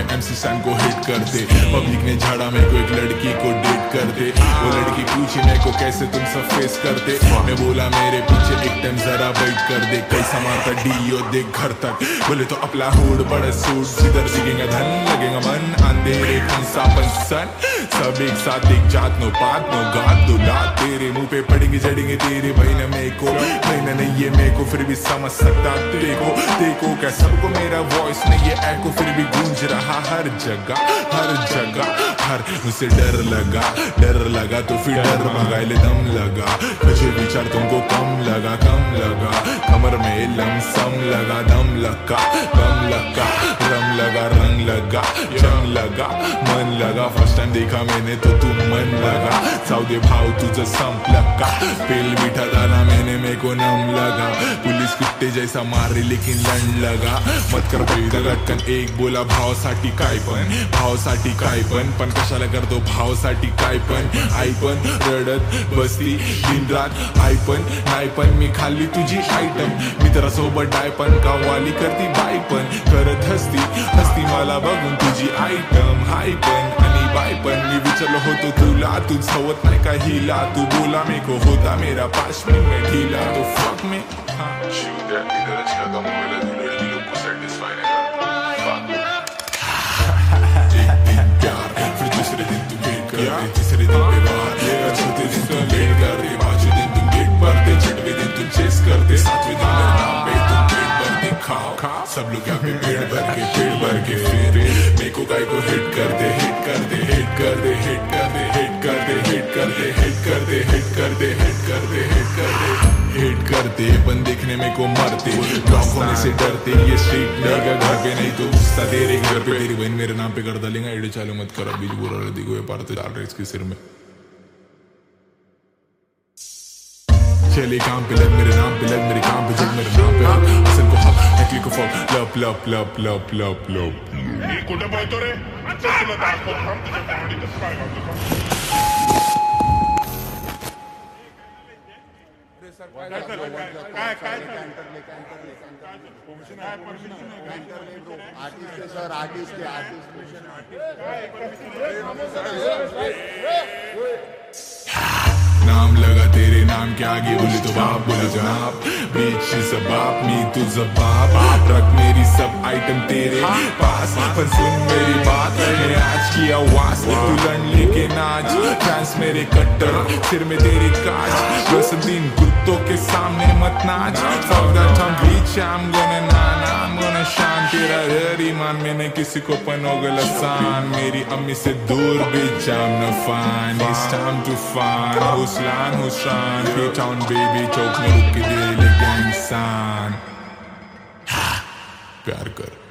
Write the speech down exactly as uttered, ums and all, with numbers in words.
MC Stan को hit करते। Public ने झाड़ा मेरे को एक लड़की को डेट करते। वो लड़की पूछी मेरे को कैसे तुम सब फेस करते। मैं बोला मेरे पीछे एक टाइम जरा वेट कर दे। कैसा मारता डीओ देख घर तक। बोले तो अपना हुड बड़ा सूट जिधर दिखेगा धन लगेगा मन। अंधेरे कौन सा पंसन सब एक साथ एक जात नो पात नो गात दो लात। तेरे मुंह पे पड़ेंगे जड़ेंगे तेरे बहना मेरे को बहना नहीं है मेरे को फिर भी समझ सकता देखो देखो क्या सबको मेरा वॉइस नहीं है एको फिर भी गूंज रहा हर जगह हर जगह हर। मुझसे डर लगा डर लगा तो फिर डर भगा ले दम लगा। मुझे विचार तुमको कम लगा कम लगा। कमर में लमसम लगा दम लगा दम लगा रम लगा रंग लगा जंग लगा मन लगा। फर्स्ट टाइम देखा मैंने तो तू मन लगा। साउदे भाव तुझं संपलं का। पेल बिठा डाला मैंने मेरे को नम लगा। पुलिस कुत्ते जैसा मारे लेकिन लंड लगा। मत कर दगटकन एक बोला भावासाठी काय पण भावासाठी काय पण पण कशाला करतो भावासाठी काय पण। आई पण रडत बसली दिन रात आई पण नाही पण मी खाल्ली तुझी आयटम। मित्रासोबत डाय पण कावाली करती बाई पण करत हसती हसती मला बघून तुझी आयटम हाय पण आणि बाय पण। मी विचारलो होतो तुला तूच हवत नाही का हिला तू बोला मेरे को होता मेरा पाच मिनट में ढीला तो फक में एक दिन प्यार फिर दूसरे दिन तुम भेंट कर तीसरे दिन व्यवहार चौथे दिन तुम भेंट कर पांचवें दिन तुम गेट पर दे छठवें दिन तुम चेस करते सातवें दिन मेरे नाम पे तुम पेट भर दे खाओ। सब लोग यहाँ पे पेड़ भर के पेड़ भर के फिर मेरे को गाय को हिट कर दे हिट कर दे हिट कर दे हिट कर दे हिट कर दे हिट कर दे हिट कर दे हिट कर दे हिट कर दे हिट कर दे हिट करते बन देखने में को मरते ब्लॉक होने से डरते। ये स्ट्रीट नहीं घर पे नहीं तो गुस्सा तेरे घर पे। तेरी बहन मेरे नाम पे कर डालेंगे आइडिया चालू मत कर बीच बुरा देखो ये पार तो डाल रहे इसके सिर में। चले काम पे लग मेरे नाम पे लग मेरे काम पे जग मेरे नाम पे असल को हक नकली को फॉल लप लप लप लप लप लप ये कुठे बोलतो रे चल तुला दाखव थांब तुझ्या कॉमेडी कसं काय घालतो काय काय काय परमिशन आहे परमिशन आहे आर्टिस्ट के सर आर्टिस्ट के आर्टिस्ट नाम लगा तेरे नाम के आगे बोले तो बाप बोले जनाब बीच से बाप मी तुझा बाप रख मेरी सब आइटम तेरे पास पर सुन मेरी बात है आज की आवाज दुल्हन लेके नाच डांस मेरे कट्टर सिर में तेरे काज वसंतीन कुत्तों के सामने मत नाच fuck that I'm bleach I'm gonna Nana I'm gonna शान तेरा हरी मान मैंने किसी को पनोगल आसान मेरी अम्मी से दूर bitch I'm not fine it's time to find हुसलान हुसरान P-Town baby चौक में रुक के दे ले गैंग सान प्यार कर।